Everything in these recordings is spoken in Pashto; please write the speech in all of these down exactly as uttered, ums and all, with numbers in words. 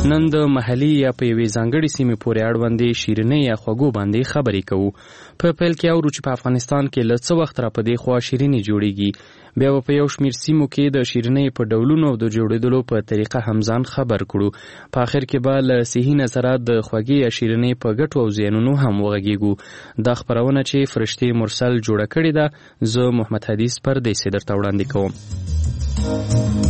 نن د محلي یا په یوې ځانګړې سیمې پورې اړوندې شیرینۍ یا خوږو باندې خبرې کوو. په پیل کې اورو چې په افغانستان کې له څه وخت را په دې خوا شیریني جوړیږي، بیا په یو شمېر سیمو کې د شیرینۍ په ډولونو او د جوړېدلو په طریقه هم ځان خبر کړو. په آخر کې به له صحي نظره د خوږې یا شیرینۍ په ګټو او زیانونو هم وغږیږو. دا خپرونه چې فرشتې مرسل جوړه کړې ده، زه محمد حدیث پردیسي درته وړاندې کوم.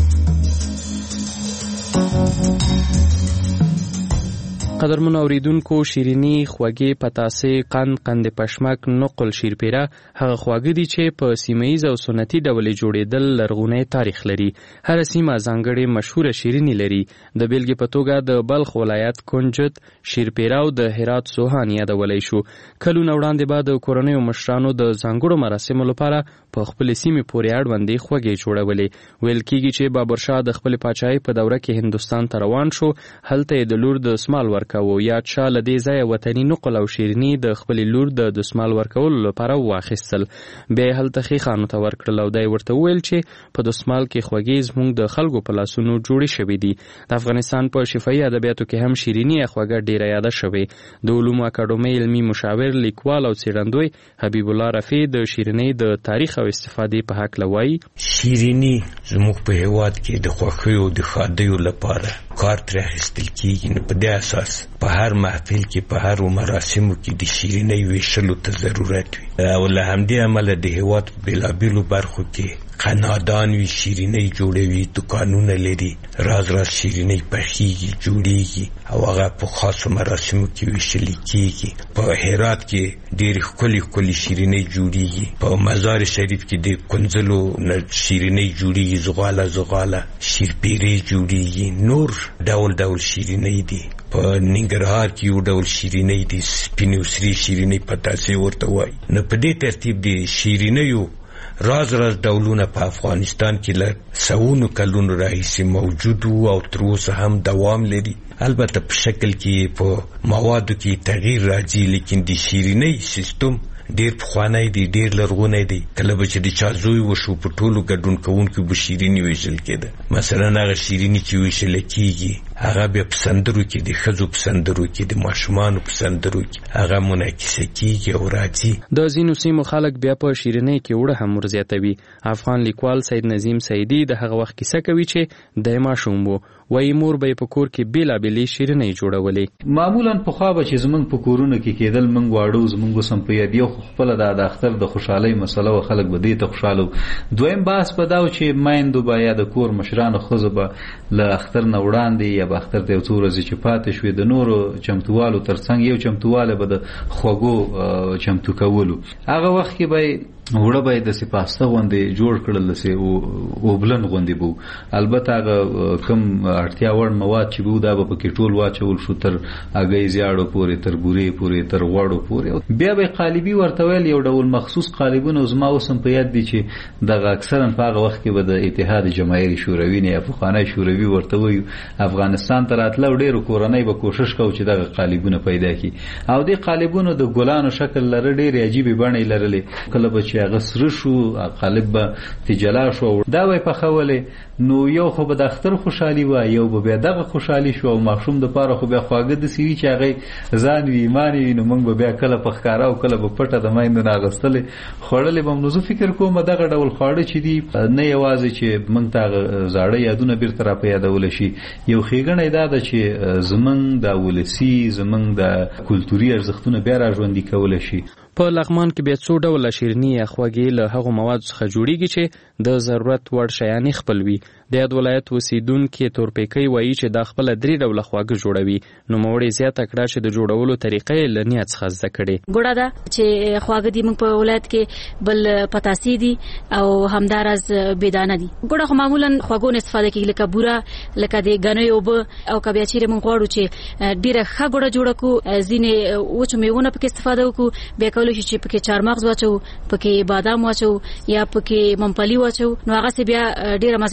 قدرمن اوریدونکو، شیرینی، خوږې، پتاسې، قند، قند پشمک، نقل، شیرپیره هغه خواږه دي چې په سیمه‌ایز او سنتي ډول جوړېدل لرغونی تاریخ لري. هر سیمه ځانګړې مشهوره شیرینی لري. د بیلګې په توګه د بلخ ولایت کنجد، شیرپیره او د هرات سوهان یادولی شو. کلونه وړاندې به د کورنیو مشرانو د ځانګړو مراسمو لپاره په خپلې سیمې پورې اړوندې خوږې جوړولې. ویل کېږي چې بابرشاه د خپلې پاچاهۍ په دوره کې هندوستان ته روان شو. هلته یې د لور د دسمال ورکولو یا چا له دې ځایه وطني نقل او شیریني د خپلې لور د دسمال ورکولو لپاره واخیستل. بیا یې هلته ښیښانو ته ورکړل او دا یې ورته وویل چې په دسمال کې خوږې زموږ د خلکو په لاسونو جوړې شوې دي. د افغانستان په شفاهي ادبیاتو کې هم شیریني یا خوږه ډېره یاده شوې. د علومو اکاډمۍ علمي مشاور، لیکوال او څېړندوی حبیب الله رفیع د شیرینۍ د تاریخ او استفادې په هکله وایي: شیریني زموږ په هېواد کې د خوښیو د ښادیو لپاره کار ترې اخیستل کېږي. نو په دې اساس په هر محفل کې، په هر مراسمو کې د شیرینۍ ویشلو ته ضرورت وي. او له همدې امله د هېواد بېلابېلو برخو کې قنادان وي، شیرینۍ جوړوي، دکانونه لري، راز راز شیرینۍ پخېږي، جوړېږي او هغه په خاصو مراسمو کې ویشلې کېږي. په هرات کې ډېرې ښکلې ښکلې شیرینۍ جوړېږي. په مزار شریف کې د کنځلو نه شیرینۍ جوړېږي، زغاله زغاله شیرپیرې جوړېږي. نور ډول ډول شیرینۍ دي. په ننګرهار کې یو ډول شیرینۍ دي، سپینې او سرې شیرینۍ پتاسې ورته وایي. نو په دې ترتیب د شیرینیو راز راز ډولونه په افغانستان کې له سوونو کلونو راهیسې موجود وو او تر اوسه هم دوام لري. البته په شکل کې په موادو کې تغییر راځي، لیکن د شیرینۍ سیستم ډېر پخوانی دی، ډېر لرغونی دی. کله به چې د چا زوی وشو، په ټولو ګډون کوونکو به شیریني ویشل کېده. مثلا هغه شیریني چې ویشله کېږي هغه بیا په سندرو کې، د ښځو په سندرو کې، د ماشومانو په سندرو کې هغه منعکسه کېږي او راځي. د ځینو سیمو خلک بیا په شیرینۍ کې وړه هم ورزیاتوي. افغان لیکوال سید نظیم سیدي د هغه وخت کیسه کوي چې د ماشوم وو، وایي مور به په کور کې بېلابېلې شیرینۍ جوړولې. معمولا پخوا به چې زمونږ په کورونو کې کېدل، موږ واړو، زمونږ اوس هم په یاد یو خپله دا د اختر د خوشحالۍ مسله وه، خلک به دې ته خوشحاله وو. دویم بحث به دا و چې میندو به یا د کور مشرانو ښځو به له اختر نه وړاندې یا به اختر ته یو څو ورځې چې پاتې شوې، د نورو چمتووالو تر څنګ یو چمتووالی به د خوږو چمتو کولو. هغه وخت کې به وړه به یې داسې پاسته غوندې جوړ کړل، داسې اوبلن غوندې به. البته هغه کوم اړتیا وړ مواد چې به دا به پکې ټول واچول شو، تر هګۍ زیاړو پورې، تر بورې پورې، تر غوړو پورې. بیا به قالبي ورته ویل، یو ډول مخصوص قالبونه. زما اوس هم په یاد دي چې دغه اکثرا په هغه وخت کې به د اتحاد جماهیر شوروي نه یا پخوانی شوروي ورته وایو، افغانستان ته راتله او ډېرو کورنۍ به کوشش کوو چې دغه قالبونه پیدا کړي. او دې قالبونو د ګلانو شکل لره، ډېرې عجیبې بڼې لرلې. کله به چې هغه سره شو، قالب به تجلا شو، دا به یې پخولې. نو یو خو به د اختر خوشحالي وه، یو به بیا دغه خوشحالي شو. او ماشوم دپاره خو بیا خواږه داسې وي چې هغې ځان وي ایمان وي. نو موږ به بیا کله په ښکاره او کله به پټه د میندو نه اخیستلې، خوړلې به هم. نو زه فکر کوم دغه ډول خواړه چې دي، نه یوازې چې موږ ته هغه زاړه یادونه بېرته را په یادولی شي، یو ښېګڼه یې دا ده چې زموږ د ولسي، زموږ د کلتوري ارزښتونه بیا را ژوندي کولی شي. په لغمان کې بیا څو ډوله شیریني یا خوږې له هغو موادو څخه جوړیږي چې د ضرورت وړ شیان یې خپل وي. د یاد ولایت اوسېدونکي تورپیکۍ وایي چې دا خپله درې ډوله خواږه جوړوي. نوموړې زیاته کړه چې د جوړولو طریقه یې له نیت څخه زده کړې. ګوړه ده چې خواږه دي موږ په ولایت کې، بل پتاسې دي او همداراز بېدانه دي. ګوړه خو معمولا خوږو نه استفاده کېږي، لکه بوره، لکه د ګنیو اوبه. او که بیا چېرې موږ غواړو چې ډېره ښه ګوړه جوړه کړو، ځینې وچو میوونه پکې استفاده وکړو، بیا کولی شي چې پکې چارمغز واچو، پکې بادام واچو یا پکې ممپلی واچو، نو هغه سه بیا ډیره مزهدار ګوړه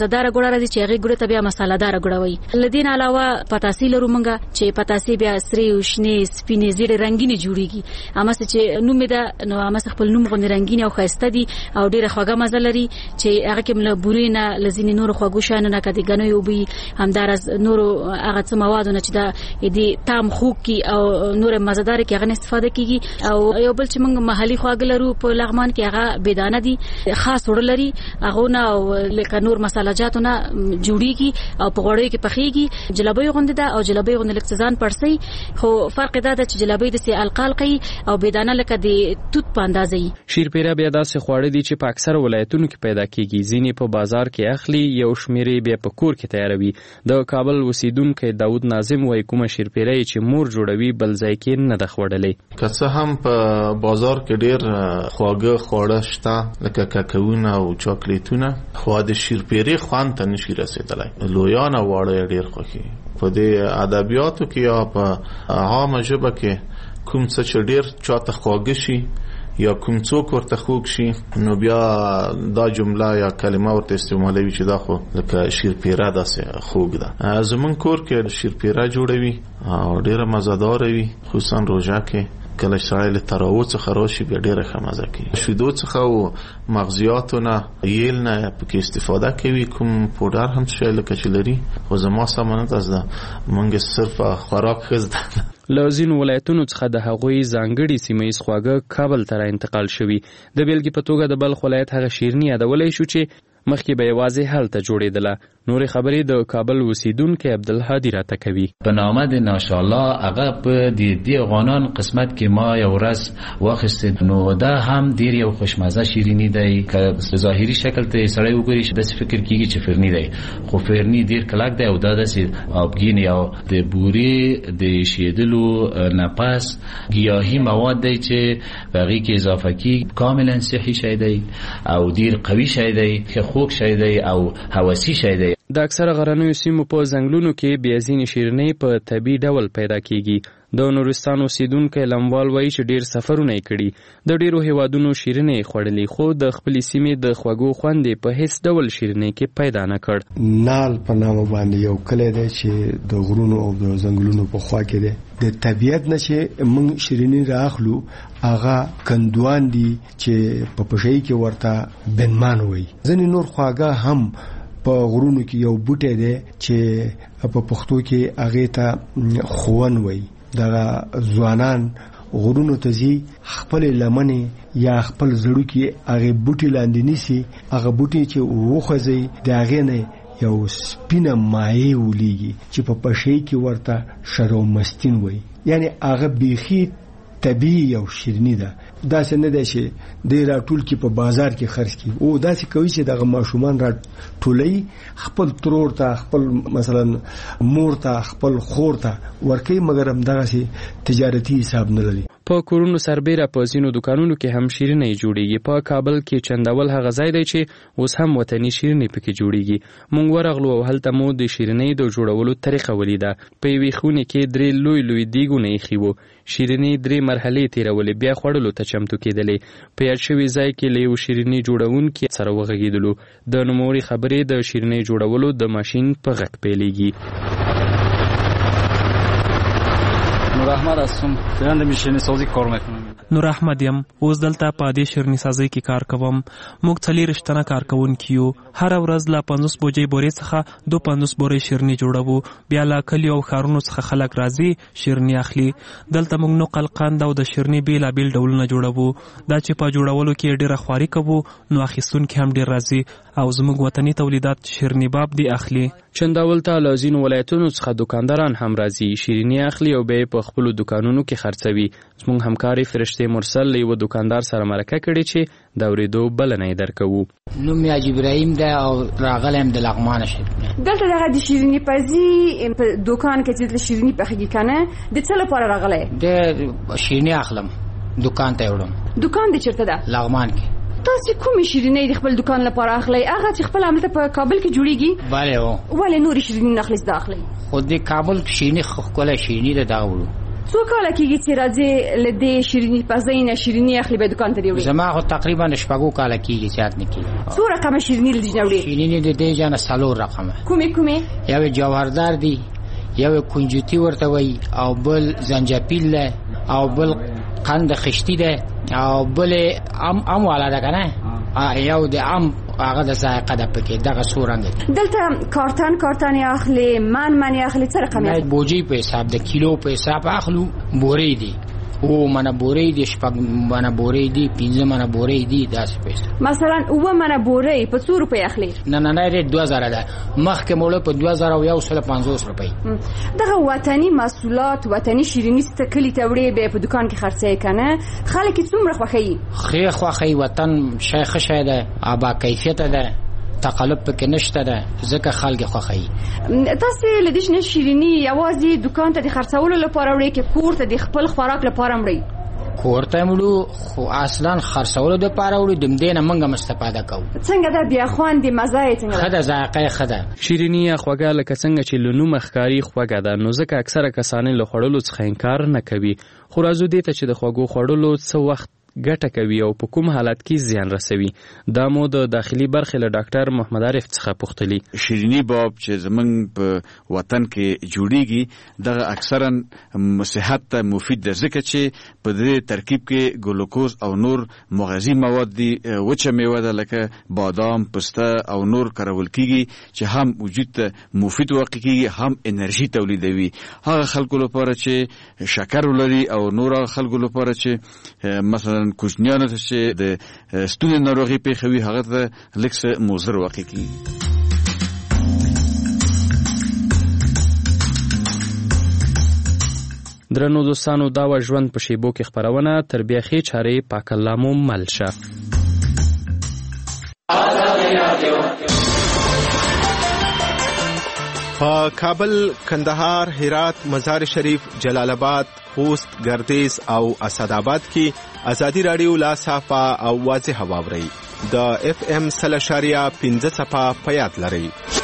غوړه راځي چې هغه ګوړه ته بیا مساله‌دار غوړوي. لدین علاوه پتاسي لرو مونږه چې پتاسي بیا سری او شنه سپینې زیړ رنگینه جوړیږي. اما چې نوم ده نو اما خپل نوم غوندې رنگینه او خسته دي او ډیره خوږه مزه لري چې هغه کې مل بورینه لزین نور خوږو شانه نه کدي غنو یو بي همدارز نور هغه څه موادونه چې دا دې تام خوک کی او نور مزدار کې هغه استفاده کیږي. او یو بل چې موږ محلي خواږه لرو په لغمان کې هغه بيدانه دي خاص وړ لري هغه نه لکه نور مساله جاتونه جوړیږي او په غوړې کې پخېږي. جلبۍ غوندې ده او جلبۍ غوندې لکسزان پرسي خو فرق دا ده چې جلبۍ د سي القال کوي او بيدانه لکه د توت په اندازې. شیرپیره بیا داسې خواړه دي چې په اکثر ولایتونو کې پیدا کیږي. ځینې په بازار کې اخلي یو شمیرې بیا په کور کې تیاروي. د کابل اوسیدونکو داود ناظم وایي کومه شیرپیره چې مور جوړوي بل ځای کې نه د خوړلې. که څه هم په بازار کې ډیر خواږه خواړه شته لکه کاکاوونه او چاکلیټونه خو د شیرپیرې خوند ته نشي رسیدلی. لویان او واړه ډیر خوښي. په دې ادبیاتو کې یا په عامه ژبه کې کوم څه چې ډیر چاته خواږه شي یا کوم څوک ورته خوږ شي نو بیا دا جمله یا کلمه ورته استعمالوي چې دا خو لکه شیرپیره داسې خوږ ده. زمون کور کې شیرپیره جوړوي او ډیره مزهدار وي خصوصا روژه کې کله چې له تراو څخه راشي بیا ډیره ښه مزه کوي. شیدو څخه او مغزیاتونه ییل نه پکې استفاده کوي. کوم پودر هم څه لکه چې لري خو زما سمانه از ده مونږ صرف خوراک خزده. لازین ولایتونو څخه د هغوی ځانګړي سیمه‌ییز خواږه کابل ته انتقال شوي. د بیلګې په توګه د بلخ ولایت هغه شیرني یادولی شو چې مخکې به یوازې هلته جوړېدله. نورې خبرې د کابل اوسیدونکي عبدالهادي راته کوي. په نامه د ناشالله هغه په دې دې افغانان قسمت کې ما یو ورځ واخیست نو دا هم ډیر یو خوشمزه شیرینی دی که ظاهري شکل ته سړی وګوري چې داسې فکر کیږي چې فرني دی خو فرني ډیر کلک دی او دا داسې آبګین یا د بوري د شیدلو نفس گیاهي مواد دی چې هغې کې اضافه کیږي. کاملا صحي شی دی او ډیر قوي شی دی که خوږ شی دی او هوسي شی دی. د اکثره غرنیو سیمو په ځنګلونو کې بیا ځینې شیرینۍ په طبیعي ډول پیدا کیږي. د نورستان اوسیدونکی لموال وایي چې ډیر سفرونه یې کړي. د ډیرو هیوادونو شیرینۍ خوړلي خو د خپلې سیمې د خوږو خوند په هیڅ ډول شیرینۍ کې پیدا نه کړ. نال په نامه باندې یو کلی دی چې د غرونو او د ځنګلونو په خوا کې دی. د طبیعت نه چې موږ شیرینۍ رااخلو هغه کندوان دي چې په پښې کې ورته بنمان وایي. ځینې نور خواږه هم په غرونو کې یو بوټی دی چې په پښتو کې هغې ته خوون وایي. دغه ځوانان غرونو ته ځي خپل لمنې یا خپل زړو کې هغه بوټي لاندې نیسي. هغه بوټي چې وخوځي د هغې نه یو سپینه مایع ولیږي چې په پښې کې ورته شرومستین وایي. یعنی هغه بیخي طبیعي یو شیرني ده. داسې نه ده چې د راټول کې په بازار کې خرڅ کی او داسې کوي چې دغه ماشومان راټولي خپل ترور ته خپل مثلا مور ته خپل خور ته ورکي مګر هم دغه تجارتي حساب نه لري. په کورونو سربېره په ځینو دکانونو کې هم شیرینۍ جوړیږي. په کابل کې چندول هغه ځای دی چې اوس هم وطني شیرینۍ پکې جوړیږي. مونږ ورغلو او هلته مو د شیرینۍ د جوړولو طریقه ولیده. په یوې خونې کې درې لوی لوی دیګونه ایښي وو. شیرینۍ درې مرحلې تیرولې بیا خوړلو ته چمتو کېدلې. په یاد شوي ځای کې له یو شیرینۍ جوړونکي سره وغږېدلو. د نوموړي خبرې د شیرینۍ جوړولو د ماشین په غږ پیلېږي. نور احمد هستم. دارم در شیرینی سازی کار میکنم. نور احمد یم. اوس دلته په دې شیرینی سازی کې کار کوم. موږ څلور شتنه کارکونکي یو. هر ورځ لا پنځوس بوجۍ بورې څخه دو پنځوس بورې شیرینی جوړوو. بیا لا کلی او ښارونو څخه خلک راځي شیرینی اخلي. دلته موږ نقل قند او د شیرینی بیلابیل ډولونه جوړوو. دا چې په جوړولو کې ډیره خواري کوو نو اخیستونکي هم ډیر راځي او زموږ وطني تولیدات شیرینی باب دی اخلي. چنداول ته لازین ولایتونو څخه دکانداران هم راځي شیرینی اخلي او به په خپل دکانونو کې خرڅوي. زموږ همکاري فرشته مرسل یو دکاندار سره مرکه کړي چې دا ورېدو بلنه یې درکوو. نوم یې ابراهیم ده او راغلم د لغمان شه. دلته دغه د شیرینی پزی په دکان کې چې د شیرینی پخېږي کنه د څه لپاره راغلی؟ د شیرینی اخلم دکان ته وړم. دکان دې چیرته ده؟ لغمان کې. تاسو کوم شیرینی د خپل دکان لپاره اخلي؟ هغه چې خپل عملته په کابل کې جوړیږي؟ bale او ولې نور شیرینی نخلص داخلي؟ خو د کابل شیرینی خو کوله شیرینی ده دا وړو څو کاله کېږي چې راځې له دې شیریني پزۍ نه شیریني اخلي به دکان ته دې وړي؟ زما خو تقریبا شپږو کاله کېږي زیات نه کېږي. څو رقمه شیریني له دې نه وړي؟ شیریني د دې جانه څلور رقمه. کومې کومې؟ یو جوهردار دی، یو کنجوتي ورته وایي، او بل زنجبیل ده، او بل قند خشتي ده، او بل ام ام والا ده کنه، یو د ام هغه د ذائقه ده پکې دغه څو رنګ. دلته کارتن کارتن اخلي، من من اخلي، څه رقم اخلي؟ بوجي په حساب د کیلو په حساب اخلو. بوري دي او منه بوري دي، شپږ منه بوري دي، پنځه منه بوري دي، داسې پیسې. مثلا اوه منه بوري په څو روپۍ اخلي؟ نه نه نه ریټ دوه زره ده، مخکې موږ په دوه زره او یو سل پنځوس روپۍ. دغه وطني محصولات، وطني شیریني ست کلی ته وړي به په دکان کې خرڅي کنه، خلک څومره خوښي؟ خې خوښي وطن شیخ شه ده، ابا کیفیت ده، تقلب پکې نشته ده، ځکه خلک خوښي. تاسو له دې شنه شیریني یوازې دکان ته د خرڅولو لپاره وړي کې کور ته د خپل خوراک لپاره وړي؟ کور ته وړو، خو اصلا خرڅولو لپاره وړو، د دې نه موږ مستفاده کوو. څنګه ده بیا خوند مزه یې څنګه؟ خده ذائقه خده. شیریني خوږه لکه څنګه چې له نومه ښکاري خوږه ده، نو ځکه اکثره کسان له خوړلو څخه انکار نه کوي. خو راځو دې ته چې د خوږو خوړلو څه وخت ګټه کوي او په کوم حالت کې زیان رسوي. دا مو د داخلي برخې له ډاکټر محمد عارف څخه پوښتلی. شیریني باب چې زمونږ په وطن کې جوړیږي دغه اکثرا صحت ته مفید ده، ځکه چې په دې ترکیب کې ګلوکوز او نور مغذي مواد دي. وچه میوه ده لکه بادام، پسته او نور کارول کیږي چې هم وجود ته مفید واقع کیږي، هم انرژي تولیدوي. هغه خلکو لپاره چې شکر ولري او نور خلکو لپاره چې مثلا کوچنیانو ته چې د ستوني ناروغي پیښوي هغه ته لږ څه مضر واقع کیږي. درنو دوستانو، دا و ژوند په شیبو کې خبرونه، تر بیا ښې چارې پاک الله مو مل شه. په کابل، کندهار، هرات، مزار شریف، جلال آباد، خوست، گردیز او اسداباد کې ازادي رادیو لا صافه او واضح واوري. د اف ام سل اشاریه پنځه صفه په یاد لرئ.